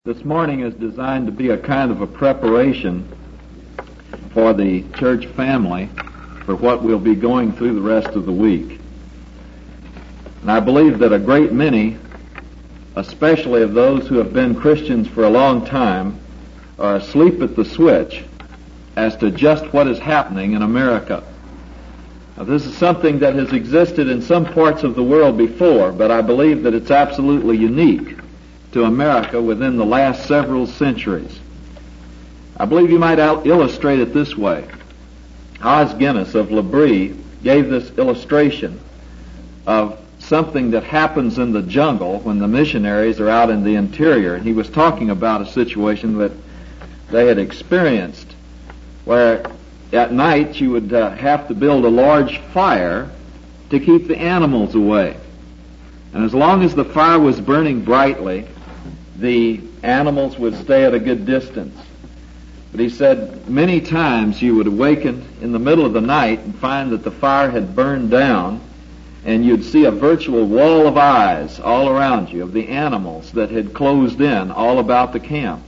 This morning is designed to be a kind of a preparation for the church family for what we'll be going through the rest of the week. And I believe that a great many, especially of those who have been Christians for a long time, are asleep at the switch as to just what is happening in America. Now, this is something that has existed in some parts of the world before, but I believe that it's absolutely unique to America within the last several centuries. I believe you might illustrate it this way. Os Guinness of L'Abri gave this illustration of something that happens in the jungle when the missionaries are out in the interior. And he was talking about a situation that they had experienced where at night you would have to build a large fire to keep the animals away. And as long as the fire was burning brightly, the animals would stay at a good distance. But he said many times you would awaken in the middle of the night and find that the fire had burned down, and you'd see a virtual wall of eyes all around you of the animals that had closed in all about the camp.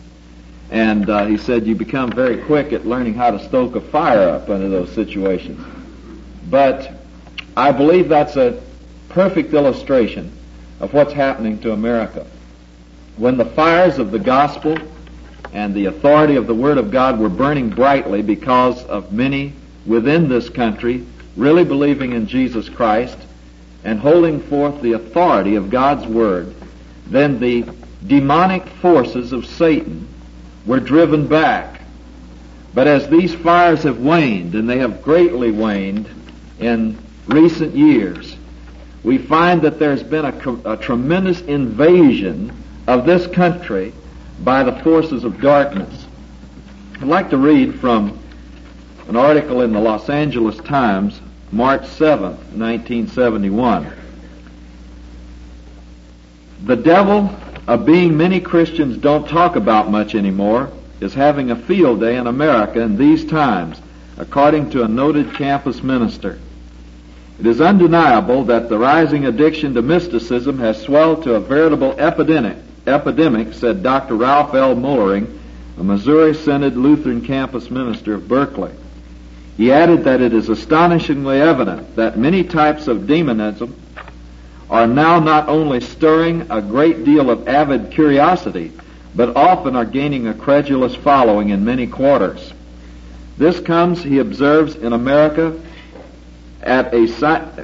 And he said you become very quick at learning how to stoke a fire up under those situations. But I believe that's a perfect illustration of what's happening to America. When the fires of the gospel and the authority of the Word of God were burning brightly because of many within this country really believing in Jesus Christ and holding forth the authority of God's Word, then the demonic forces of Satan were driven back. But as these fires have waned, and they have greatly waned in recent years, we find that there's been a tremendous invasion of this country by the forces of darkness. I'd like to read from an article in the Los Angeles Times, March 7th, 1971. The devil, a being many Christians don't talk about much anymore, is having a field day in America in these times, according to a noted campus minister. It is undeniable that the rising addiction to mysticism has swelled to a veritable epidemic, said Dr. Ralph L. Mullering, a Missouri Synod Lutheran campus minister of Berkeley. He added that it is astonishingly evident that many types of demonism are now not only stirring a great deal of avid curiosity, but often are gaining a credulous following in many quarters. This comes, he observes, in America This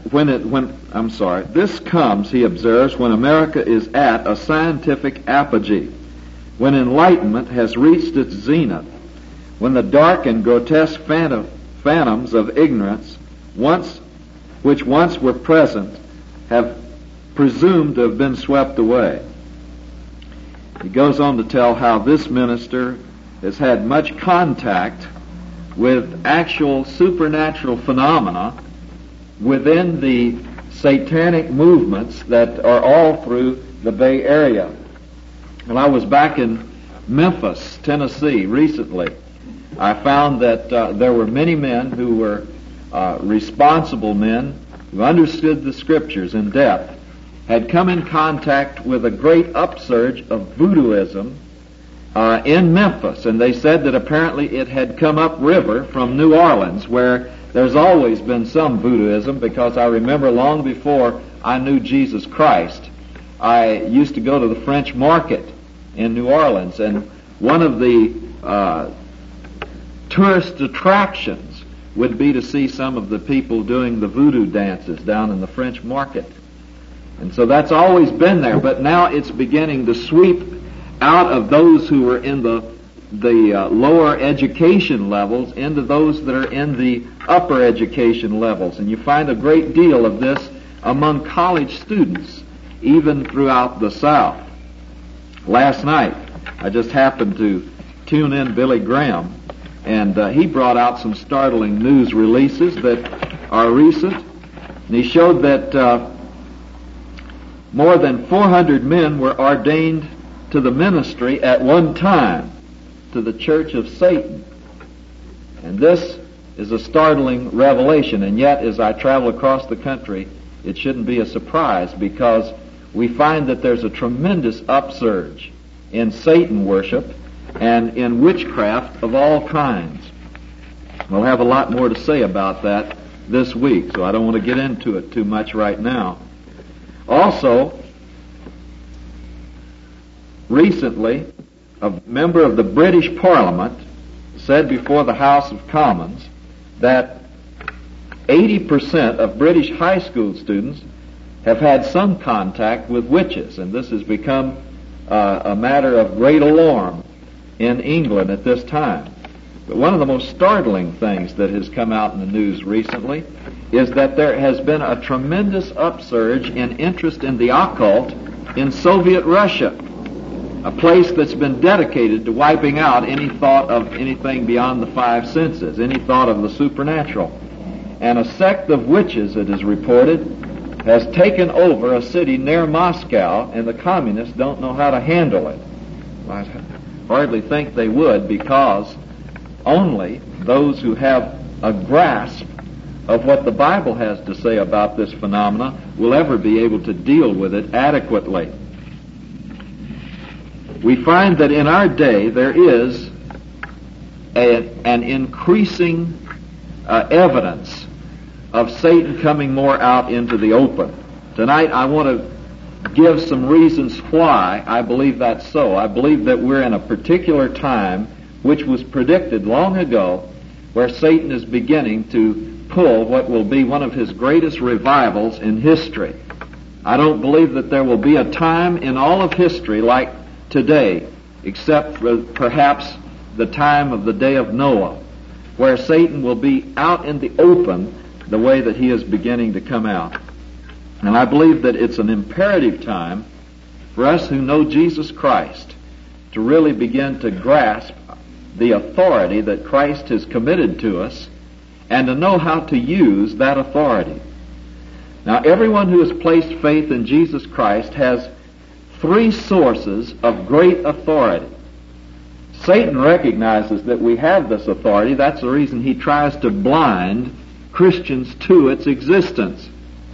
comes, he observes, when America is at a scientific apogee, when enlightenment has reached its zenith, when the dark and grotesque phantoms of ignorance, which once were present, have presumed to have been swept away. He goes on to tell how this minister has had much contact with actual supernatural phenomena within the satanic movements that are all through the Bay Area. When I was back in Memphis, Tennessee, recently, I found that there were many men who were responsible men who understood the Scriptures in depth, had come in contact with a great upsurge of voodooism in Memphis, and they said that apparently it had come upriver from New Orleans, where there's always been some voodooism, because I remember long before I knew Jesus Christ, I used to go to the French market in New Orleans, and one of the tourist attractions would be to see some of the people doing the voodoo dances down in the French market. And so that's always been there, but now it's beginning to sweep out of those who were in the lower education levels into those that are in the upper education levels. And you find a great deal of this among college students, even throughout the South. Last night, I just happened to tune in Billy Graham, and he brought out some startling news releases that are recent. And he showed that more than 400 men were ordained to the ministry at one time, to the Church of Satan. And this is a startling revelation, and yet as I travel across the country, it shouldn't be a surprise, because we find that there's a tremendous upsurge in Satan worship and in witchcraft of all kinds. We'll have a lot more to say about that this week, so I don't want to get into it too much right now. Also, recently, a member of the British Parliament said before the House of Commons that 80% of British high school students have had some contact with witches, and this has become a matter of great alarm in England at this time. But one of the most startling things that has come out in the news recently is that there has been a tremendous upsurge in interest in the occult in Soviet Russia, a place that's been dedicated to wiping out any thought of anything beyond the five senses, any thought of the supernatural. And a sect of witches, it is reported, has taken over a city near Moscow, and the communists don't know how to handle it. I hardly think they would, because only those who have a grasp of what the Bible has to say about this phenomena will ever be able to deal with it adequately. We find that in our day there is an increasing evidence of Satan coming more out into the open. Tonight I want to give some reasons why I believe that's so. I believe that we're in a particular time which was predicted long ago, where Satan is beginning to pull what will be one of his greatest revivals in history. I don't believe that there will be a time in all of history like today, except for perhaps the time of the day of Noah, where Satan will be out in the open the way that he is beginning to come out. And I believe that it's an imperative time for us who know Jesus Christ to really begin to grasp the authority that Christ has committed to us and to know how to use that authority. Now, everyone who has placed faith in Jesus Christ has three sources of great authority. Satan recognizes that we have this authority. That's the reason he tries to blind Christians to its existence.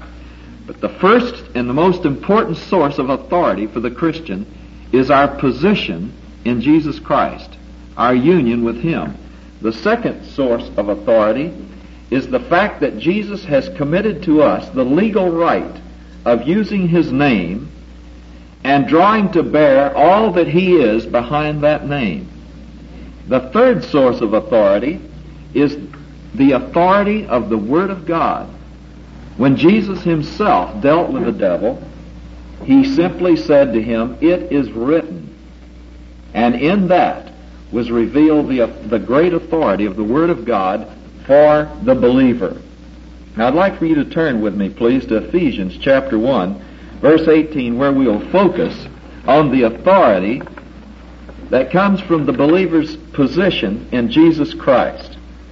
But the first and the most important source of authority for the Christian is our position in Jesus Christ, our union with Him. The second source of authority is the fact that Jesus has committed to us the legal right of using His name and drawing to bear all that He is behind that name. The third source of authority is the authority of the Word of God. When Jesus Himself dealt with the devil, He simply said to him, "It is written." And in that was revealed the great authority of the Word of God for the believer. Now I'd like for you to turn with me, please, to Ephesians chapter 1, verse 18, where we will focus on the authority that comes from the believer's position in Jesus Christ.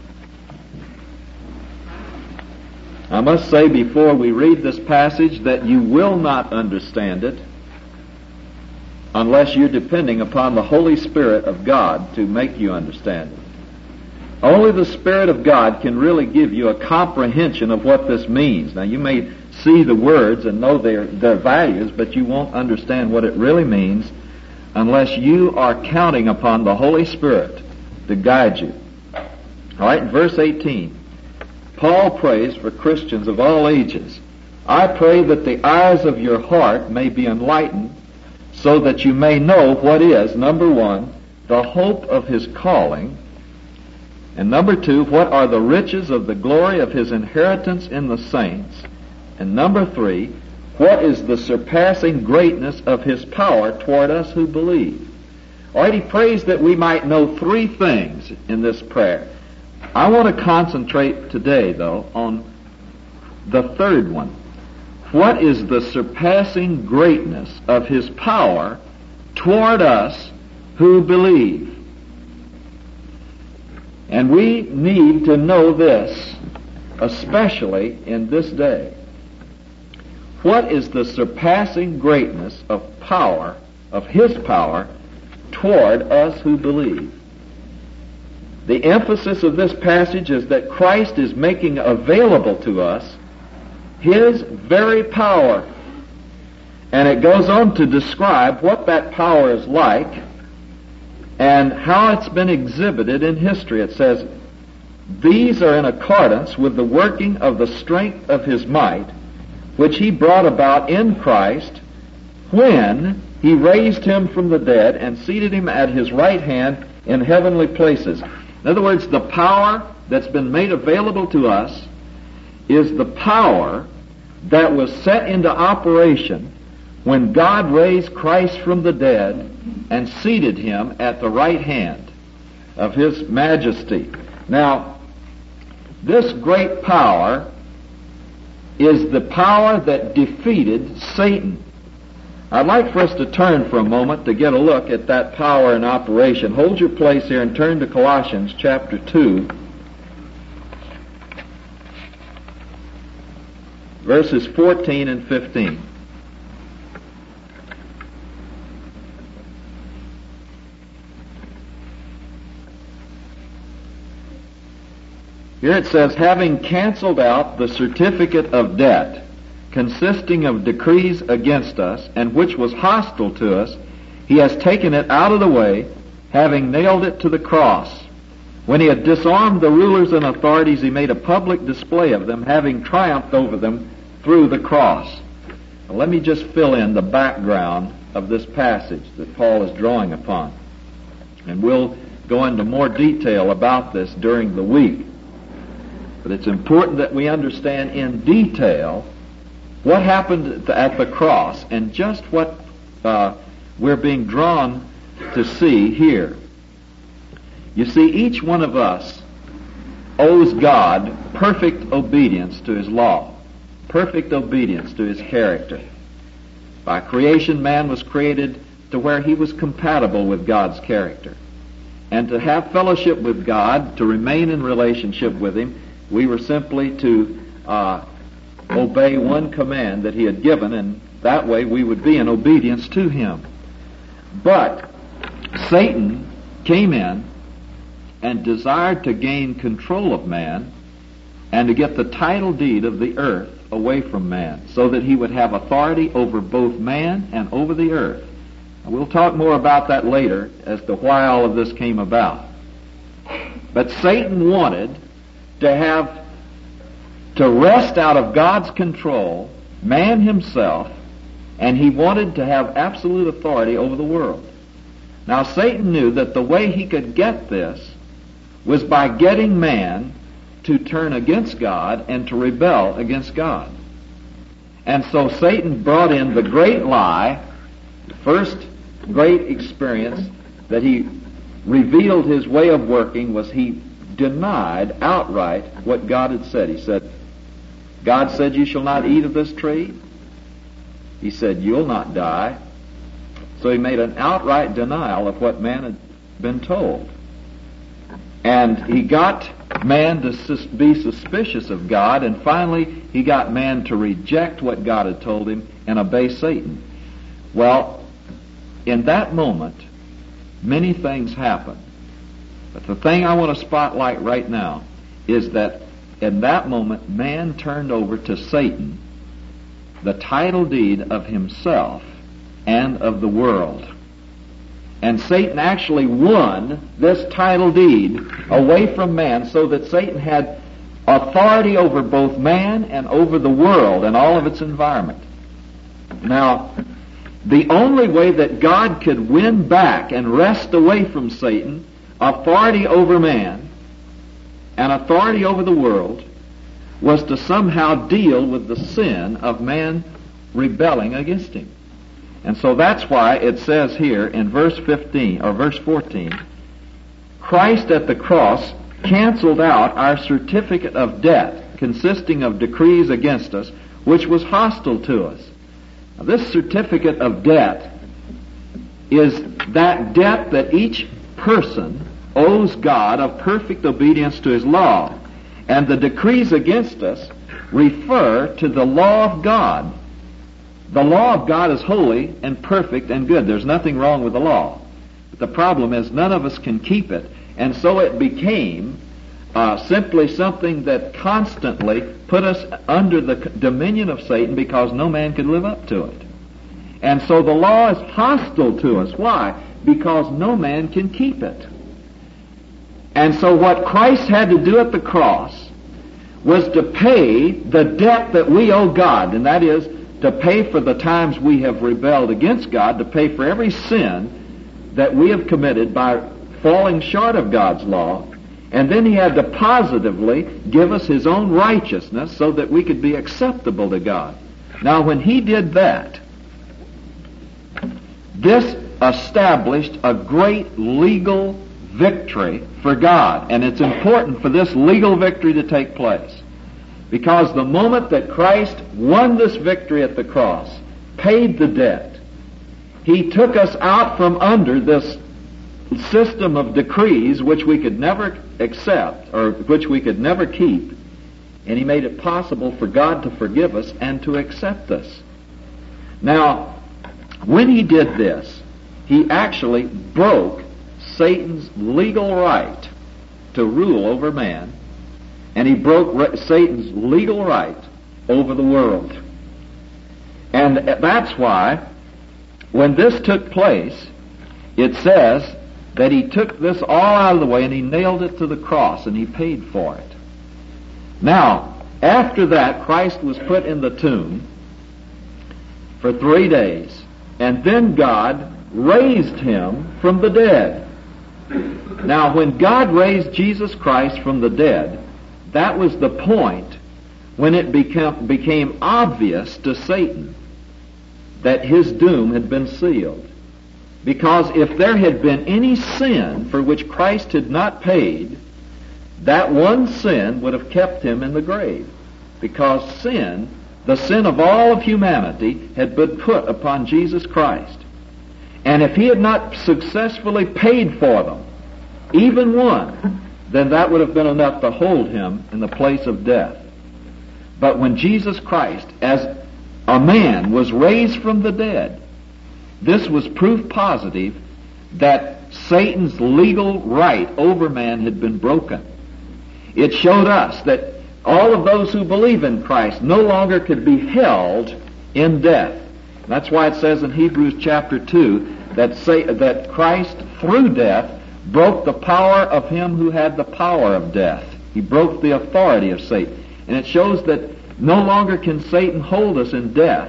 I must say before we read this passage that you will not understand it unless you're depending upon the Holy Spirit of God to make you understand it. Only the Spirit of God can really give you a comprehension of what this means. Now, you may see the words and know their values, but you won't understand what it really means unless you are counting upon the Holy Spirit to guide you. All right, in verse 18, Paul prays for Christians of all ages. "I pray that the eyes of your heart may be enlightened, so that you may know what is," number one, "the hope of His calling," and number two, "what are the riches of the glory of His inheritance in the saints," and number three, "what is the surpassing greatness of His power toward us who believe." All right, he prays that we might know three things in this prayer. I want to concentrate today, though, on the third one. What is the surpassing greatness of His power toward us who believe? And we need to know this, especially in this day. What is the surpassing greatness of power, of His power, toward us who believe? The emphasis of this passage is that Christ is making available to us His very power. And it goes on to describe what that power is like and how it's been exhibited in history. It says, "These are in accordance with the working of the strength of his might, which he brought about in Christ, when he raised him from the dead and seated him at his right hand in heavenly places." In other words, the power that's been made available to us is the power that was set into operation when God raised Christ from the dead and seated him at the right hand of his majesty. Now, this great power is the power that defeated Satan. I'd like for us to turn for a moment to get a look at that power in operation. Hold your place here and turn to Colossians chapter 2, verses 14 and 15. Here it says, "Having canceled out the certificate of debt, consisting of decrees against us, and which was hostile to us, he has taken it out of the way, having nailed it to the cross. When he had disarmed the rulers and authorities, he made a public display of them, having triumphed over them through the cross." Now, let me just fill in the background of this passage that Paul is drawing upon. And we'll go into more detail about this during the week. But it's important that we understand in detail what happened at the cross and just what we're being drawn to see here. You see, each one of us owes God perfect obedience to his law, perfect obedience to his character. By creation, man was created to where he was compatible with God's character. And to have fellowship with God, to remain in relationship with him, we were simply to obey one command that he had given, and that way we would be in obedience to him. But Satan came in and desired to gain control of man and to get the title deed of the earth away from man, so that he would have authority over both man and over the earth. And we'll talk more about that later as to why all of this came about. But Satan wanted to wrest out of God's control man himself, and he wanted to have absolute authority over the world. Now, Satan knew that the way he could get this was by getting man to turn against God and to rebel against God. And so Satan brought in the great lie, the first great experience that he revealed his way of working was he denied outright what God had said. He said, "God said you shall not eat of this tree." He said, "You'll not die." So he made an outright denial of what man had been told. And he got man to be suspicious of God, and finally he got man to reject what God had told him and obey Satan. Well, in that moment, many things happened. But the thing I want to spotlight right now is that in that moment, man turned over to Satan the title deed of himself and of the world. And Satan actually won this title deed away from man, so that Satan had authority over both man and over the world and all of its environment. Now, the only way that God could win back and wrest away from Satan authority over man and authority over the world was to somehow deal with the sin of man rebelling against him. And so that's why it says here in verse 15 or verse 14, Christ at the cross canceled out our certificate of debt consisting of decrees against us, which was hostile to us. Now, this certificate of debt is that debt that each person owes God of perfect obedience to his law. And the decrees against us refer to the law of God. The law of God is holy and perfect and good. There's nothing wrong with the law. But the problem is none of us can keep it. And so it became simply something that constantly put us under the dominion of Satan because no man could live up to it. And so the law is hostile to us. Why? Because no man can keep it. And so what Christ had to do at the cross was to pay the debt that we owe God, and that is to pay for the times we have rebelled against God, to pay for every sin that we have committed by falling short of God's law. And then he had to positively give us his own righteousness so that we could be acceptable to God. Now, when he did that, this established a great legal victory for God. And it's important for this legal victory to take place, because the moment that Christ won this victory at the cross, paid the debt, he took us out from under this system of decrees which we could never accept, or which we could never keep, and he made it possible for God to forgive us and to accept us. Now, when he did this, he actually broke Satan's legal right to rule over man, and he broke Satan's legal right over the world. And that's why, when this took place, it says that he took this all out of the way and he nailed it to the cross and he paid for it. Now, after that, Christ was put in the tomb for 3 days, and then God raised him from the dead. Now, when God raised Jesus Christ from the dead, that was the point when it became obvious to Satan that his doom had been sealed. Because if there had been any sin for which Christ had not paid, that one sin would have kept him in the grave. Because sin, the sin of all of humanity, had been put upon Jesus Christ. And if he had not successfully paid for them, even one, then that would have been enough to hold him in the place of death. But when Jesus Christ, as a man, was raised from the dead, this was proof positive that Satan's legal right over man had been broken. It showed us that all of those who believe in Christ no longer could be held in death. That's why it says in Hebrews chapter 2 that Christ, through death, broke the power of him who had the power of death. He broke the authority of Satan. And it shows that no longer can Satan hold us in death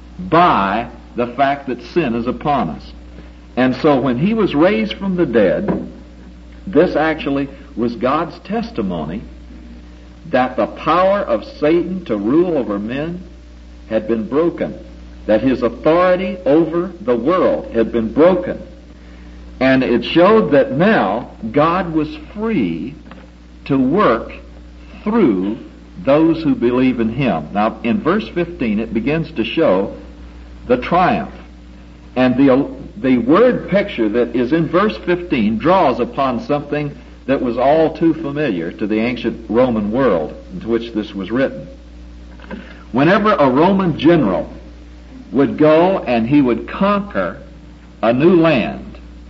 by the fact that sin is upon us. And so when he was raised from the dead, this actually was God's testimony that the power of Satan to rule over men had been broken, that his authority over the world had been broken. And it showed that now God was free to work through those who believe in him. Now, in verse 15, it begins to show the triumph. And the word picture that is in verse 15 draws upon something that was all too familiar to the ancient Roman world into which this was written. Whenever a Roman general would go and he would conquer a new land,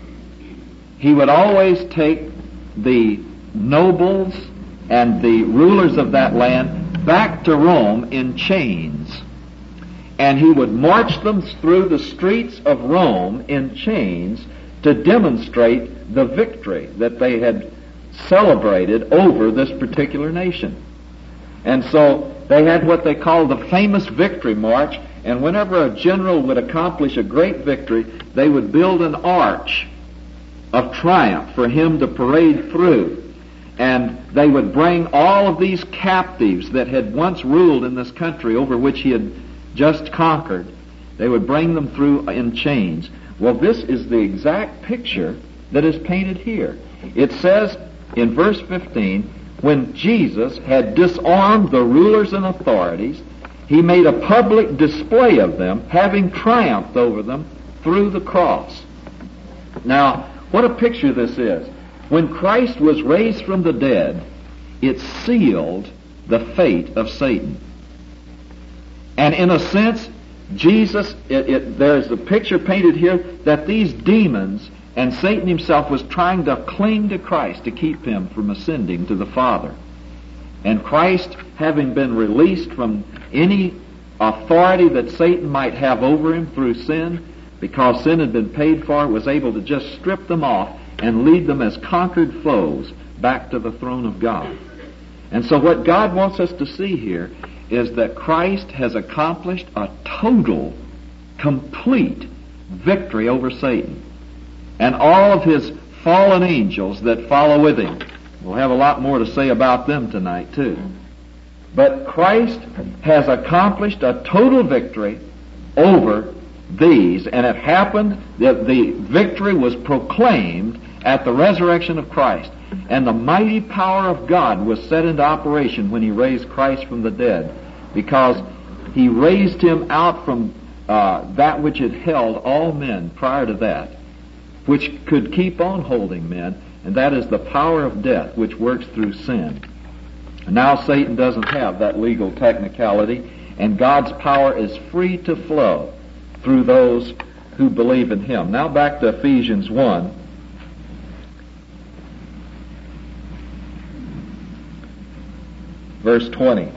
he would always take the nobles and the rulers of that land back to Rome in chains. And he would march them through the streets of Rome in chains to demonstrate the victory that they had celebrated over this particular nation. And so they had what they called the famous victory march, and whenever a general would accomplish a great victory, they would build an arch of triumph for him to parade through. And they would bring all of these captives that had once ruled in this country over which he had just conquered. They would bring them through in chains. Well, this is the exact picture that is painted here. It says in verse 15, when Jesus had disarmed the rulers and authorities, he made a public display of them, having triumphed over them through the cross. Now, what a picture this is. When Christ was raised from the dead, it sealed the fate of Satan. And in a sense, Jesus, there's a picture painted here that these demons and Satan himself was trying to cling to Christ to keep him from ascending to the Father. And Christ, having been released from any authority that Satan might have over him through sin, because sin had been paid for, was able to just strip them off and lead them as conquered foes back to the throne of God. And so what God wants us to see here is that Christ has accomplished a total, complete victory over Satan and all of his fallen angels that follow with him. We'll have a lot more to say about them tonight too. But Christ has accomplished a total victory over these, and it happened that the victory was proclaimed at the resurrection of Christ. And the mighty power of God was set into operation when he raised Christ from the dead, because he raised him out from that which had held all men prior to that, which could keep on holding men, and that is the power of death, which works through sin. And now Satan doesn't have that legal technicality, and God's power is free to flow through those who believe in him. Now back to Ephesians 1. Verse 20.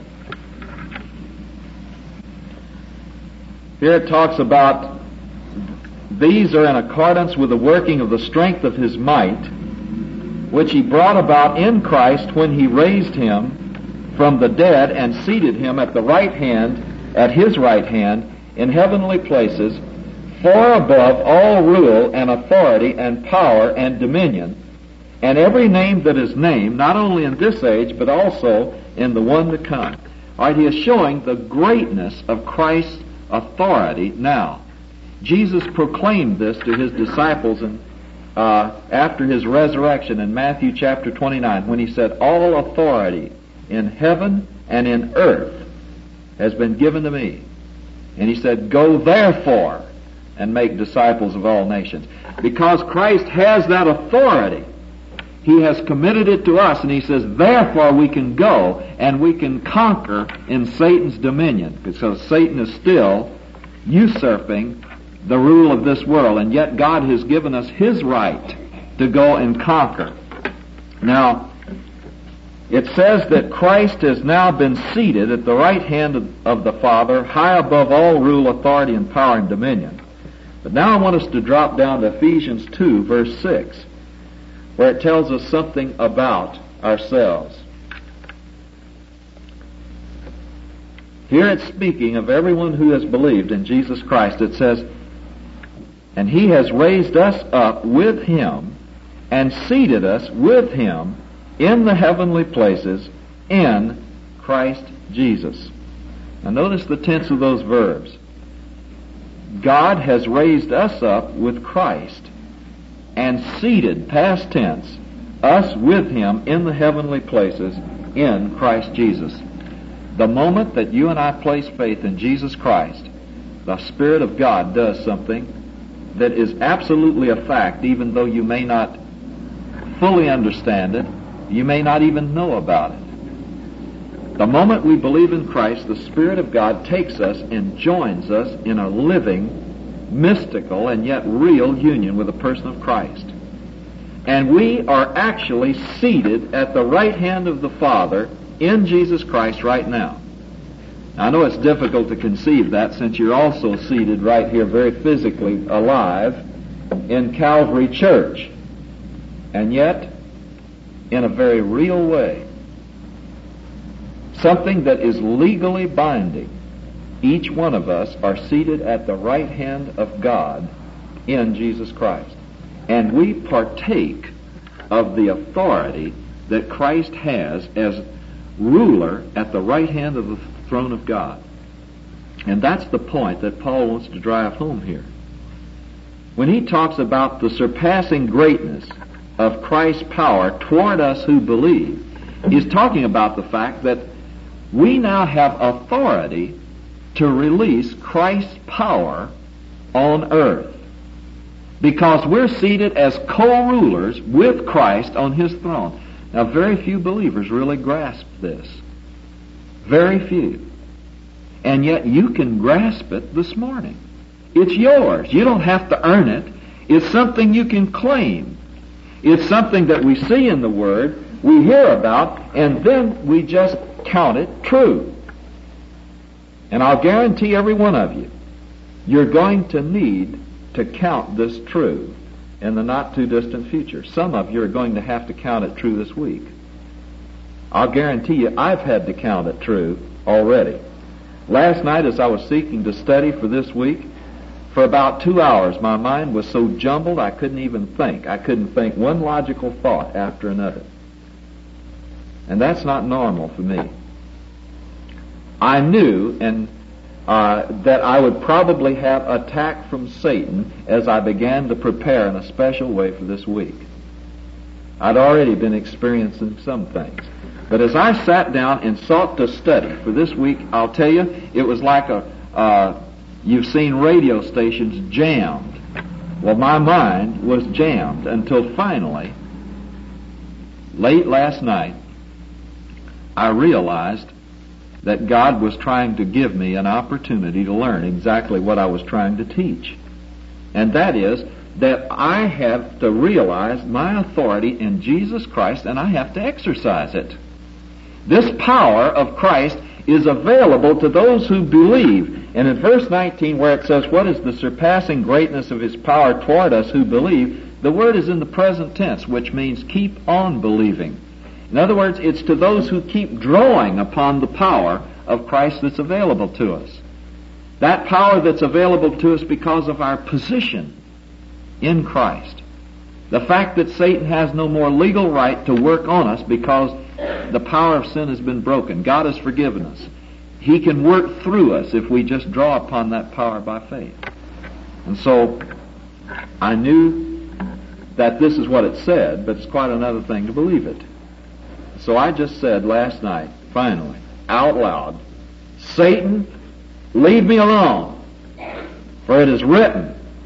Here it talks about, these are in accordance with the working of the strength of his might, which he brought about in Christ when he raised him from the dead and seated him at his right hand in heavenly places, far above all rule and authority and power and dominion, and every name that is named, not only in this age, but also in the one to come. All right, he is showing the greatness of Christ's authority now. Jesus proclaimed this to his disciples after his resurrection in Matthew chapter 29, when he said, all authority in heaven and in earth has been given to me. And he said, go therefore and make disciples of all nations. Because Christ has that authority, he has committed it to us, and he says, therefore we can go and we can conquer in Satan's dominion, because Satan is still usurping the rule of this world, and yet God has given us his right to go and conquer. Now, it says that Christ has now been seated at the right hand of the Father, high above all rule, authority, and power and dominion. But now I want us to drop down to Ephesians 2, verse 6, where it tells us something about ourselves. Here it's speaking of everyone who has believed in Jesus Christ. It says, and he has raised us up with him and seated us with him in the heavenly places in Christ Jesus. Now notice the tense of those verbs. God has raised us up with Christ and seated, past tense, us with him in the heavenly places in Christ Jesus. The moment that you and I place faith in Jesus Christ, the Spirit of God does something that is absolutely a fact, even though you may not fully understand it, you may not even know about it. The moment we believe in Christ, the Spirit of God takes us and joins us in a living, mystical, and yet real union with the person of Christ. And we are actually seated at the right hand of the Father in Jesus Christ right now. Now, I know it's difficult to conceive that, since you're also seated right here very physically alive in Calvary Church. And yet, in a very real way, something that is legally binding, each one of us are seated at the right hand of God in Jesus Christ. And we partake of the authority that Christ has as ruler at the right hand of the throne of God. And that's the point that Paul wants to drive home here. When he talks about the surpassing greatness of Christ's power toward us who believe, he's talking about the fact that we now have authority to release Christ's power on earth, because we're seated as co-rulers with Christ on his throne. Now, very few believers really grasp this. Very few. And yet you can grasp it this morning. It's yours. You don't have to earn it. It's something you can claim. It's something that we see in the Word, we hear about, and then we just count it true. And I'll guarantee every one of you, you're going to need to count this true in the not too distant future. Some of you are going to have to count it true this week. I'll guarantee you I've had to count it true already. Last night as I was seeking to study for this week, for about 2 hours my mind was so jumbled I couldn't even think. I couldn't think one logical thought after another. And that's not normal for me. I knew that I would probably have attack from Satan as I began to prepare in a special way for this week. I'd already been experiencing some things. But as I sat down and sought to study for this week, I'll tell you, it was like you've seen radio stations jammed. Well, my mind was jammed until finally, late last night, I realized that God was trying to give me an opportunity to learn exactly what I was trying to teach. And that is that I have to realize my authority in Jesus Christ, and I have to exercise it. This power of Christ is available to those who believe. And in verse 19, where it says, "What is the surpassing greatness of His power toward us who believe?" the word is in the present tense, which means keep on believing. In other words, it's to those who keep drawing upon the power of Christ that's available to us. That power that's available to us because of our position in Christ. The fact that Satan has no more legal right to work on us because the power of sin has been broken. God has forgiven us. He can work through us if we just draw upon that power by faith. And so I knew that this is what it said, but it's quite another thing to believe it. So I just said last night, finally, out loud, "Satan, leave me alone, for it is written,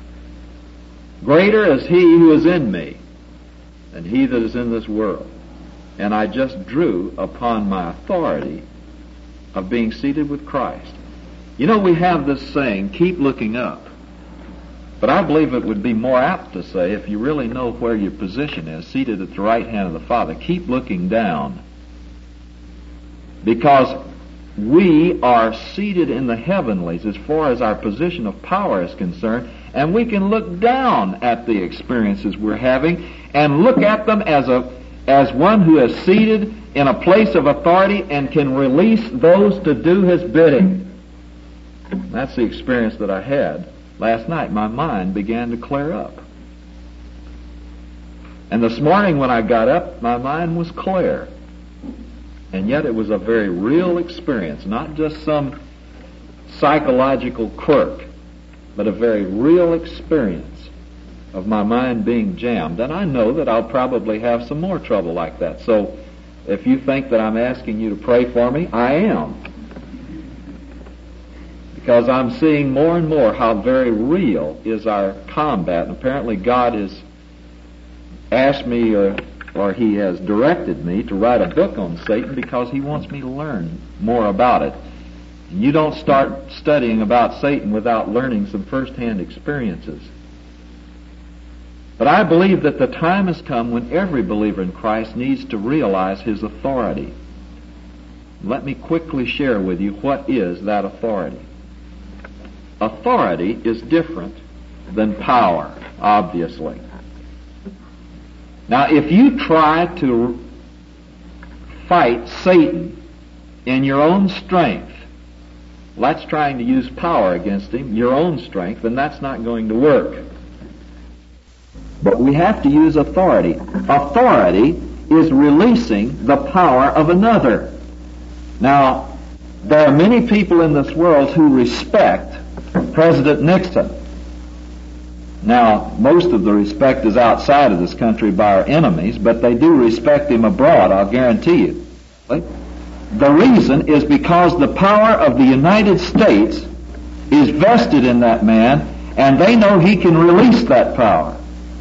greater is He who is in me than he that is in this world." And I just drew upon my authority of being seated with Christ. You know, we have this saying, keep looking up. But I believe it would be more apt to say, if you really know where your position is, seated at the right hand of the Father, keep looking down. Because we are seated in the heavenlies as far as our position of power is concerned, and we can look down at the experiences we're having and look at them as one who is seated in a place of authority and can release those to do His bidding. That's the experience that I had last night. My mind began to clear up. And this morning when I got up, my mind was clear. And yet it was a very real experience, not just some psychological quirk, but a very real experience of my mind being jammed. And I know that I'll probably have some more trouble like that. So if you think that I'm asking you to pray for me, I am. Because I'm seeing more and more how very real is our combat. And apparently God has asked me or He has directed me to write a book on Satan because He wants me to learn more about it. And you don't start studying about Satan without learning some first-hand experiences. But I believe that the time has come when every believer in Christ needs to realize his authority. Let me quickly share with you what is that authority. Authority is different than power, obviously. Now, if you try to fight Satan in your own strength, that's trying to use power against him, your own strength, then that's not going to work. But we have to use authority. Authority is releasing the power of another. Now, there are many people in this world who respect President Nixon. Now, most of the respect is outside of this country by our enemies, but they do respect him abroad, I'll guarantee you. The reason is because the power of the United States is vested in that man, and they know he can release that power.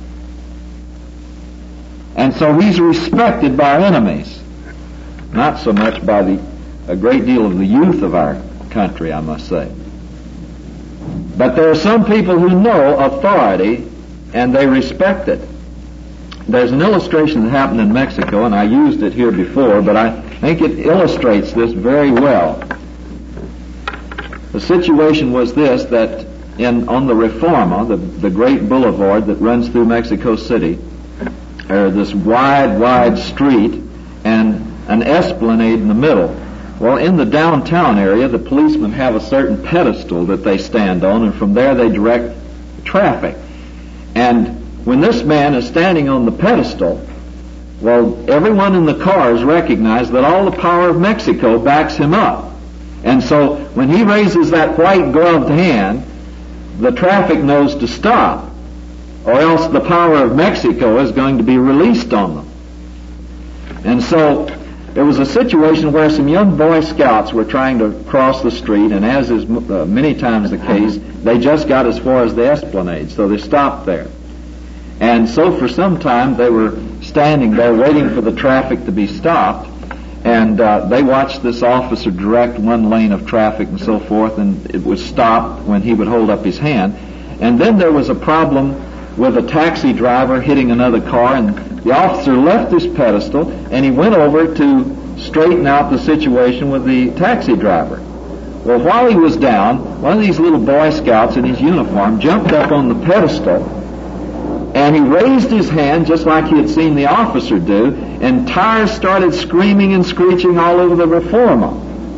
And so he's respected by our enemies. Not so much by a great deal of the youth of our country, I must say. But there are some people who know authority and they respect it. There's an illustration that happened in Mexico, and I used it here before, but I think it illustrates this very well. The situation was this, that on the Reforma, the great boulevard that runs through Mexico City, there's this wide street and an esplanade in the middle. Well, in the downtown area, the policemen have a certain pedestal that they stand on, and from there they direct traffic. And when this man is standing on the pedestal, well, everyone in the cars recognize that all the power of Mexico backs him up. And so when he raises that white gloved hand, the traffic knows to stop, or else the power of Mexico is going to be released on them. And so there was a situation where some young Boy Scouts were trying to cross the street, and as is many times the case, they just got as far as the esplanade, so they stopped there. And so for some time they were standing there waiting for the traffic to be stopped, and they watched this officer direct one lane of traffic and so forth, and it would stop when he would hold up his hand. And then there was a problem with a taxi driver hitting another car, and the officer left his pedestal and he went over to straighten out the situation with the taxi driver. Well, while he was down, one of these little Boy Scouts in his uniform jumped up on the pedestal, and he raised his hand just like he had seen the officer do, and tires started screaming and screeching all over the Reforma,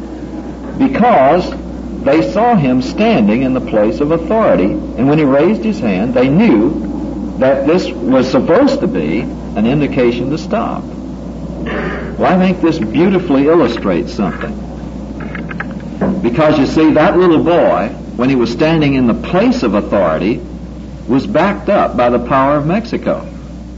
because they saw him standing in the place of authority, and when he raised his hand, they knew that this was supposed to be an indication to stop. Well, I think this beautifully illustrates something. Because you see, that little boy, when he was standing in the place of authority, was backed up by the power of Mexico.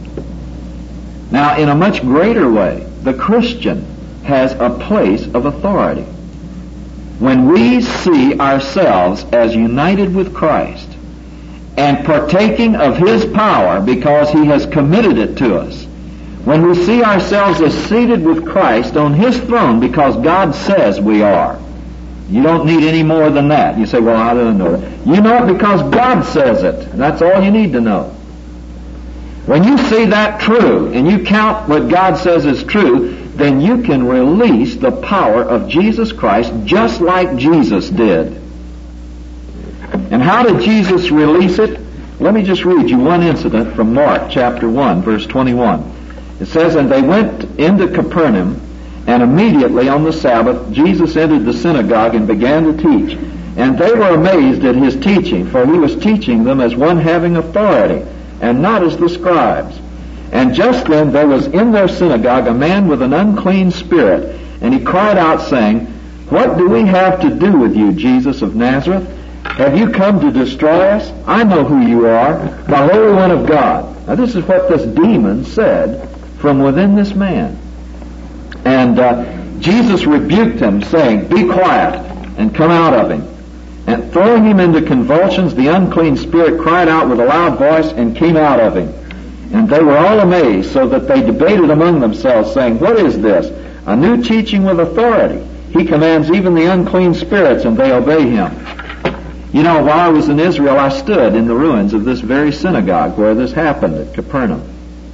Now, in a much greater way, the Christian has a place of authority. When we see ourselves as united with Christ and partaking of His power because He has committed it to us, when we see ourselves as seated with Christ on His throne because God says we are, you don't need any more than that. You say, well, I don't know that. You know it because God says it. And that's all you need to know. When you see that true, and you count what God says is true, then you can release the power of Jesus Christ just like Jesus did. And how did Jesus release it? Let me just read you one incident from Mark chapter 1, verse 21. It says, and they went into Capernaum, and immediately on the Sabbath, Jesus entered the synagogue and began to teach. And they were amazed at His teaching, for He was teaching them as one having authority, and not as the scribes. And just then there was in their synagogue a man with an unclean spirit, and he cried out, saying, what do we have to do with you, Jesus of Nazareth? Have you come to destroy us? I know who you are, the Holy One of God. Now this is what this demon said from within this man. And Jesus rebuked him, saying, be quiet, and come out of him. And throwing him into convulsions, the unclean spirit cried out with a loud voice and came out of him. And they were all amazed, so that they debated among themselves, saying, what is this? A new teaching with authority. He commands even the unclean spirits, and they obey him. You know, while I was in Israel, I stood in the ruins of this very synagogue where this happened at Capernaum.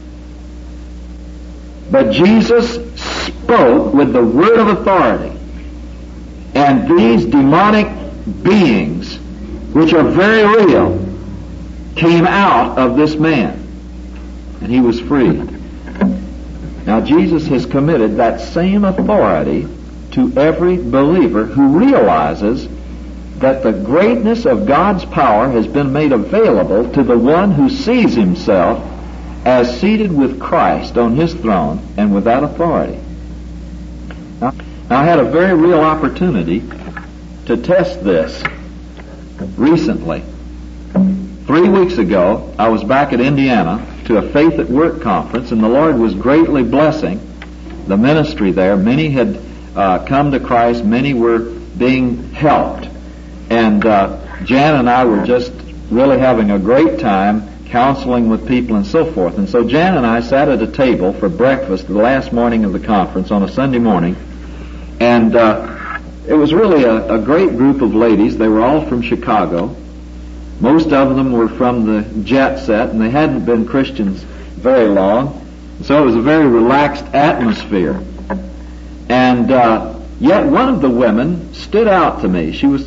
But Jesus spoke with the word of authority, and these demonic beings, which are very real, came out of this man, and he was freed. Now Jesus has committed that same authority to every believer who realizes that the greatness of God's power has been made available to the one who sees himself as seated with Christ on His throne and with that authority. Now, I had a very real opportunity to test this recently. 3 weeks ago, I was back at Indiana to a Faith at Work conference, and the Lord was greatly blessing the ministry there. Many had come to Christ. Many were being helped. And Jan and I were just really having a great time counseling with people and so forth. And so Jan and I sat at a table for breakfast the last morning of the conference on a Sunday morning. And it was really a great group of ladies. They were all from Chicago. Most of them were from the jet set, and they hadn't been Christians very long. So it was a very relaxed atmosphere. And yet one of the women stood out to me. She was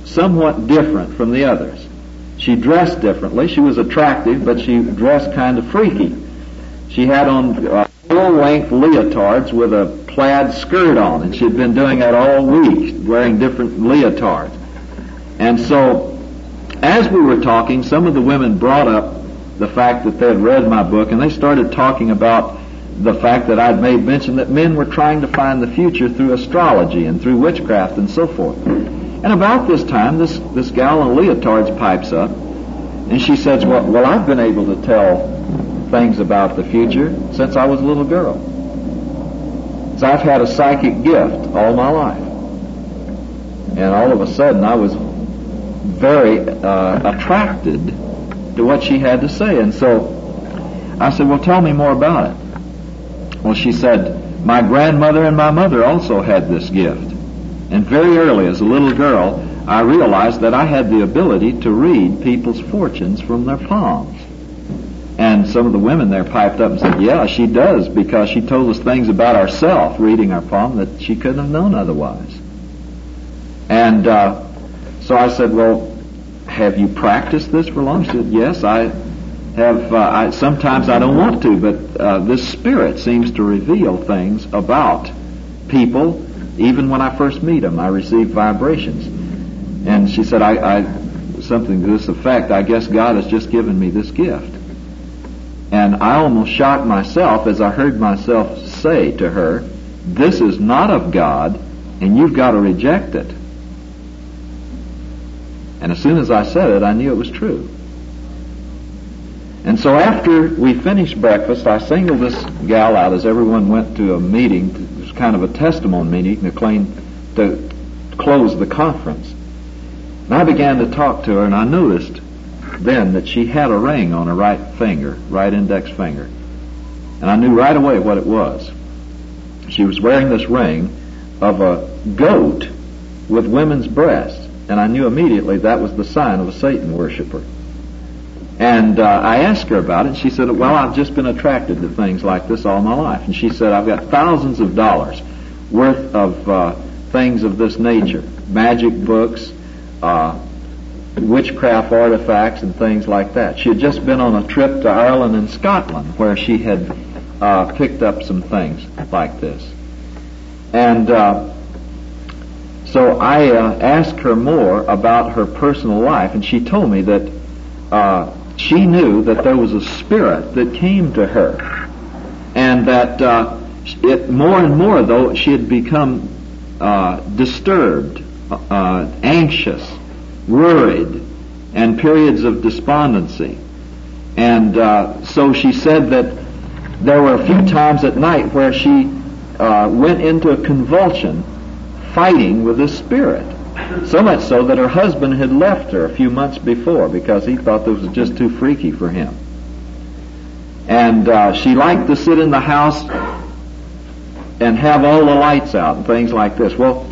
somewhat different from the others. She dressed differently. She was attractive, but she dressed kind of freaky. She had on full-length leotards with a plaid skirt on, and she had been doing that all week, wearing different leotards. And so, as we were talking, some of the women brought up the fact that they had read my book, and they started talking about the fact that I'd made mention that men were trying to find the future through astrology and through witchcraft and so forth. And about this time, this gal in leotards pipes up, and she says, well, I've been able to tell things about the future since I was a little girl. So I've had a psychic gift all my life. And all of a sudden, I was very attracted to what she had to say. And so I said, well, tell me more about it. Well, she said, my grandmother and my mother also had this gift. And very early, as a little girl, I realized that I had the ability to read people's fortunes from their palms. And some of the women there piped up and said, yeah, she does, because she told us things about herself, reading our palm, that she couldn't have known otherwise. And so I said, well, have you practiced this for long? She said, yes, I have. Sometimes I don't want to, but this spirit seems to reveal things about people. Even when I first meet them, I receive vibrations. And she said, something to this effect, I guess God has just given me this gift. And I almost shocked myself as I heard myself say to her, this is not of God, and you've got to reject it. And as soon as I said it, I knew it was true. And so after we finished breakfast, I singled this gal out as everyone went to a meeting. It was kind of a testimony meeting to close the conference. And I began to talk to her, and I noticed then that she had a ring on her right index finger. And I knew right away what it was. She was wearing this ring of a goat with women's breasts. And I knew immediately that was the sign of a Satan worshiper. And I asked her about it, and she said, well, I've just been attracted to things like this all my life. And she said, I've got thousands of dollars worth of things of this nature, magic books, witchcraft artifacts, and things like that. She had just been on a trip to Ireland and Scotland where she had picked up some things like this. And so I asked her more about her personal life, and she told me that she knew that there was a spirit that came to her, and that it more and more, though, she had become disturbed, anxious, worried, and periods of despondency. And so she said that there were a few times at night where she went into a convulsion fighting with this spirit. So much so that her husband had left her a few months before because he thought this was just too freaky for him. And she liked to sit in the house and have all the lights out and things like this. Well,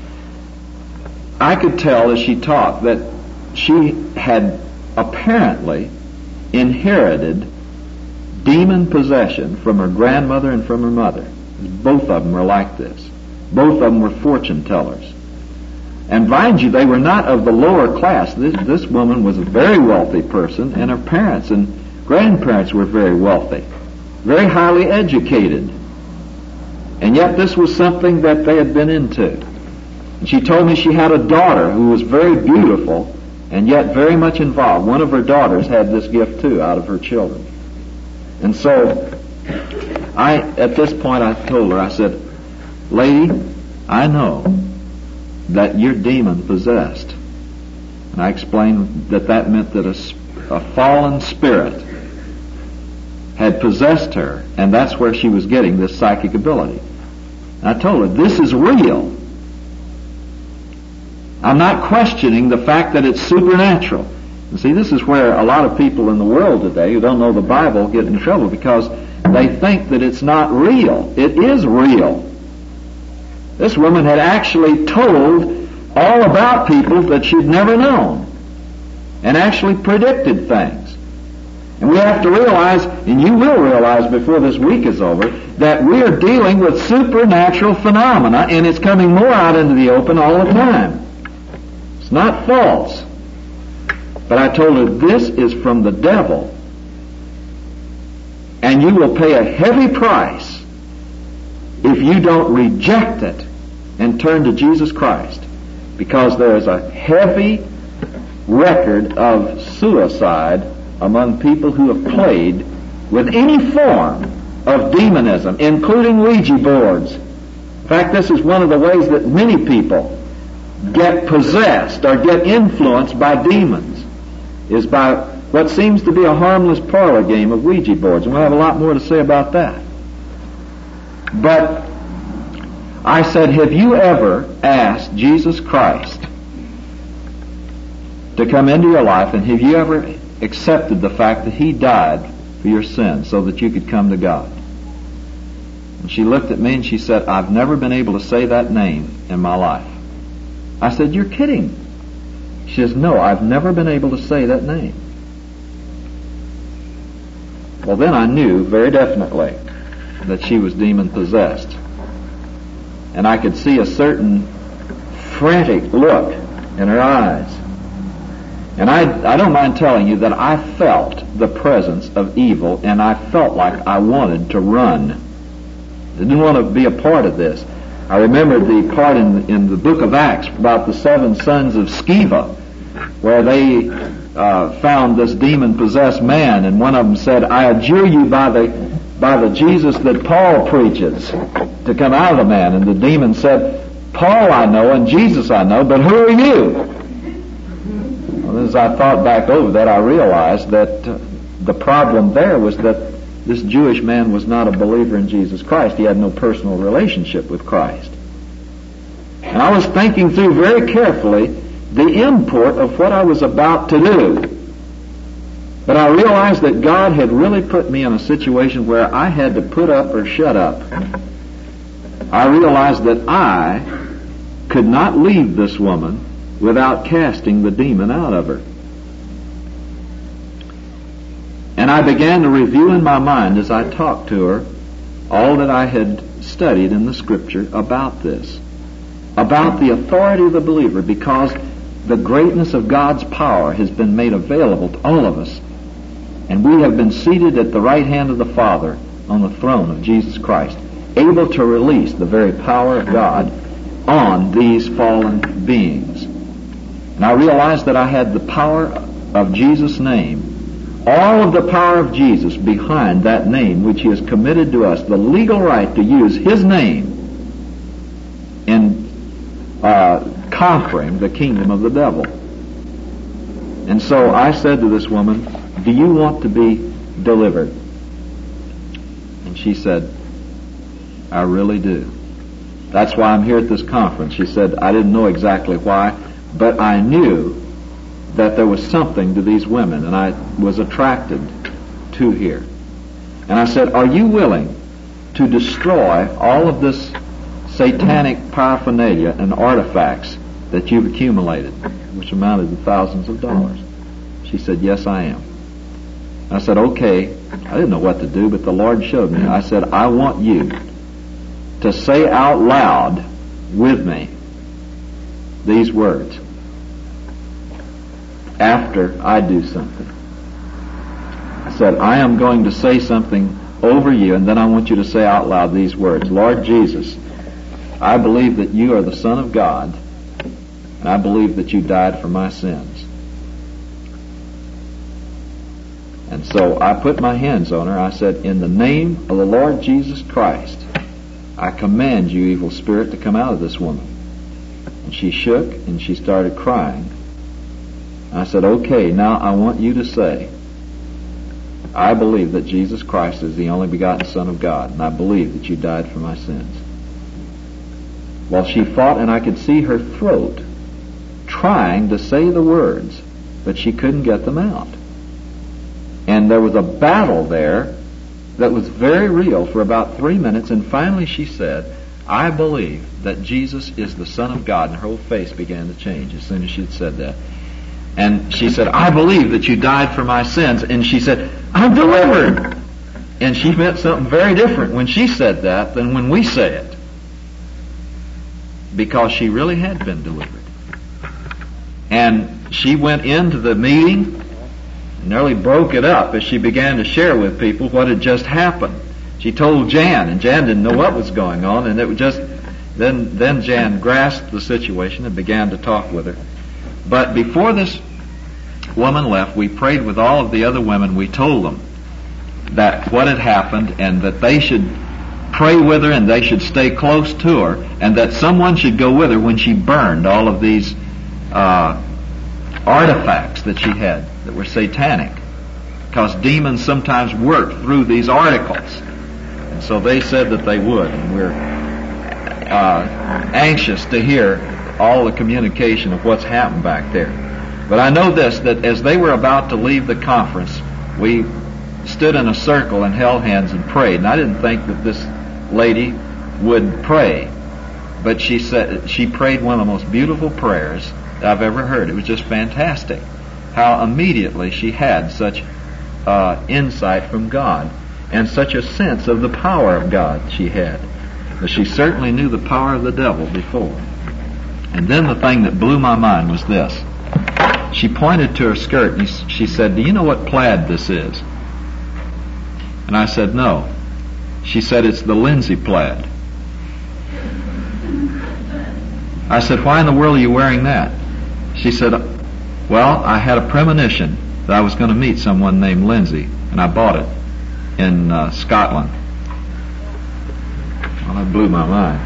I could tell as she talked that she had apparently inherited demon possession from her grandmother and from her mother. Both of them were like this. Both of them were fortune tellers. And mind you, they were not of the lower class. This woman was a very wealthy person, and her parents and grandparents were very wealthy, very highly educated. And yet this was something that they had been into. And she told me she had a daughter who was very beautiful and yet very much involved. One of her daughters had this gift too, out of her children. And so at this point I told her, I said, lady, I know that you're demon possessed. And I explained that meant that a fallen spirit had possessed her, and that's where she was getting this psychic ability. And I told her, this is real. I'm not questioning the fact that it's supernatural. And see, this is where a lot of people in the world today who don't know the Bible get in trouble, because they think that it's not real. It is real. This woman had actually told all about people that she'd never known, and actually predicted things. And we have to realize, and you will realize before this week is over, that we are dealing with supernatural phenomena, and it's coming more out into the open all the time. It's not false. But I told her, this is from the devil, and you will pay a heavy price if you don't reject it and turn to Jesus Christ, because there is a heavy record of suicide among people who have played with any form of demonism, including Ouija boards. In fact, this is one of the ways that many people get possessed or get influenced by demons, is by what seems to be a harmless parlor game of Ouija boards. And we'll have a lot more to say about that. But I said, have you ever asked Jesus Christ to come into your life, and have you ever accepted the fact that He died for your sins so that you could come to God? And she looked at me and she said, I've never been able to say that name in my life. I said, you're kidding. She says, no, I've never been able to say that name. Well, then I knew very definitely that she was demon-possessed. And I could see a certain frantic look in her eyes. And I don't mind telling you that I felt the presence of evil, and I felt like I wanted to run. I didn't want to be a part of this. I remember the part in the book of Acts about the 7 sons of Sceva, where they found this demon-possessed man, and one of them said, I adjure you by the Jesus that Paul preaches to come out of the man. And the demon said, Paul I know and Jesus I know, but who are you? Well, as I thought back over that, I realized that the problem there was that this Jewish man was not a believer in Jesus Christ. He had no personal relationship with Christ. And I was thinking through very carefully the import of what I was about to do. But I realized that God had really put me in a situation where I had to put up or shut up. I realized that I could not leave this woman without casting the demon out of her. And I began to review in my mind as I talked to her all that I had studied in the Scripture about this, about the authority of the believer, because the greatness of God's power has been made available to all of us, and we have been seated at the right hand of the Father on the throne of Jesus Christ, able to release the very power of God on these fallen beings. And I realized that I had the power of Jesus' name, all of the power of Jesus behind that name which He has committed to us, the legal right to use His name in conquering the kingdom of the devil. And so I said to this woman, do you want to be delivered? And she said, I really do. That's why I'm here at this conference. She said, I didn't know exactly why, but I knew that there was something to these women, and I was attracted to here. And I said, are you willing to destroy all of this satanic paraphernalia and artifacts that you've accumulated, which amounted to thousands of dollars? She said, yes, I am. I said, okay. I didn't know what to do, but the Lord showed me. I said, I want you to say out loud with me these words after I do something. I said, I am going to say something over you, and then I want you to say out loud these words. Lord Jesus, I believe that you are the Son of God, and I believe that you died for my sins. And so I put my hands on her. I said, in the name of the Lord Jesus Christ, I command you, evil spirit, to come out of this woman. And she shook and she started crying. I said, okay, now I want you to say, I believe that Jesus Christ is the only begotten Son of God, and I believe that you died for my sins. Well, she fought, and I could see her throat trying to say the words, but she couldn't get them out. And there was a battle there that was very real for about 3 minutes, and finally she said, I believe that Jesus is the Son of God, and her whole face began to change as soon as she had said that. And she said, I believe that you died for my sins. And she said, I'm delivered. And she meant something very different when she said that than when we say it, because she really had been delivered. And she went into the meeting and nearly broke it up as she began to share with people what had just happened. She told Jan, and Jan didn't know what was going on, and it was just then Jan grasped the situation and began to talk with her. But before this woman left, we prayed with all of the other women. We told them that what had happened and that they should pray with her and they should stay close to her, and that someone should go with her when she burned all of these artifacts that she had that were satanic, because demons sometimes worked through these articles. And so they said that they would, and we're anxious to hear all the communication of what's happened back there. But I know this, that as they were about to leave the conference, we stood in a circle and held hands and prayed. And I didn't think that this lady would pray, but she prayed one of the most beautiful prayers that I've ever heard. It was just fantastic how immediately she had such insight from God and such a sense of the power of God she had. But she certainly knew the power of the devil before. And then the thing that blew my mind was this. She pointed to her skirt and she said, "Do you know what plaid this is?" And I said, "No." She said, "It's the Lindsay plaid." I said, "Why in the world are you wearing that?" She said, "Well, I had a premonition that I was going to meet someone named Lindsay, and I bought it in Scotland." Well, that blew my mind.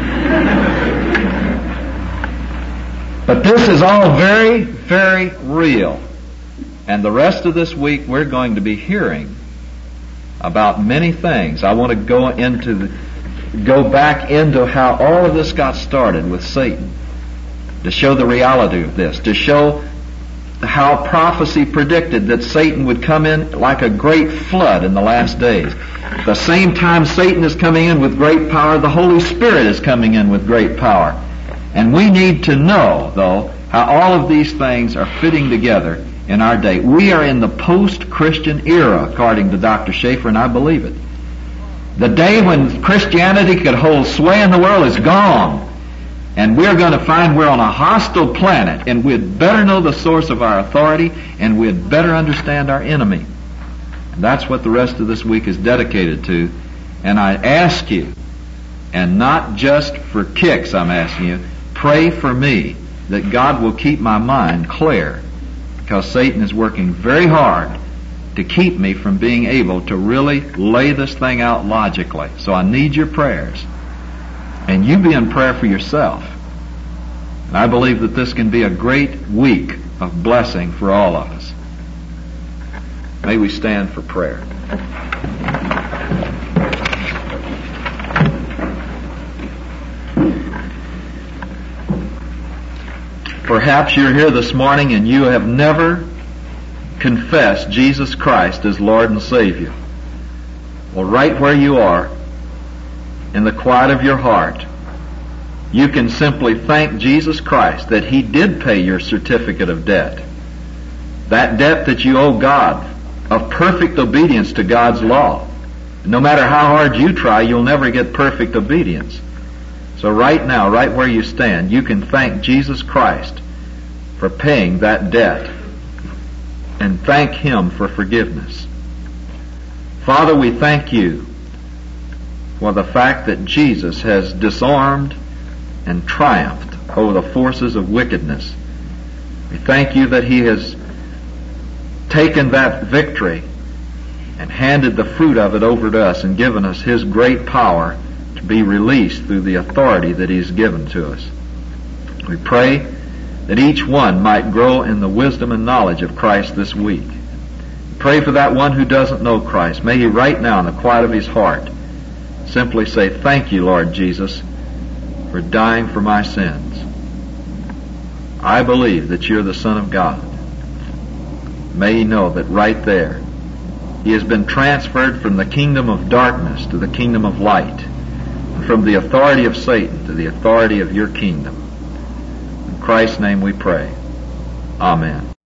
But this is all very, very real. And the rest of this week we're going to be hearing about many things. I want to go back into how all of this got started with Satan, to show the reality of this, to show how prophecy predicted that Satan would come in like a great flood in the last days. At the same time Satan is coming in with great power, the Holy Spirit is coming in with great power. And we need to know, though, how all of these things are fitting together in our day. We are in the post-Christian era, according to Dr. Schaeffer, and I believe it. The day when Christianity could hold sway in the world is gone. And we're going to find we're on a hostile planet, and we'd better know the source of our authority, and we'd better understand our enemy. And that's what the rest of this week is dedicated to. And I ask you, and not just for kicks I'm asking you, pray for me that God will keep my mind clear, because Satan is working very hard to keep me from being able to really lay this thing out logically. So I need your prayers. And you be in prayer for yourself. And I believe that this can be a great week of blessing for all of us. May we stand for prayer. Perhaps you're here this morning and you have never confessed Jesus Christ as Lord and Savior. Well, right where you are, in the quiet of your heart, you can simply thank Jesus Christ that He did pay your certificate of debt. That debt that you owe God, of perfect obedience to God's law. No matter how hard you try, you'll never get perfect obedience. So right now, right where you stand, you can thank Jesus Christ for paying that debt and thank Him for forgiveness. Father, we thank You for the fact that Jesus has disarmed and triumphed over the forces of wickedness. We thank You that He has taken that victory and handed the fruit of it over to us and given us His great power to be released through the authority that He's given to us. We pray that each one might grow in the wisdom and knowledge of Christ this week. Pray for that one who doesn't know Christ. May he right now in the quiet of his heart simply say, "Thank You, Lord Jesus, for dying for my sins. I believe that You're the Son of God." May he know that right there he has been transferred from the kingdom of darkness to the kingdom of light, and from the authority of Satan to the authority of Your kingdom. In Christ's name we pray. Amen.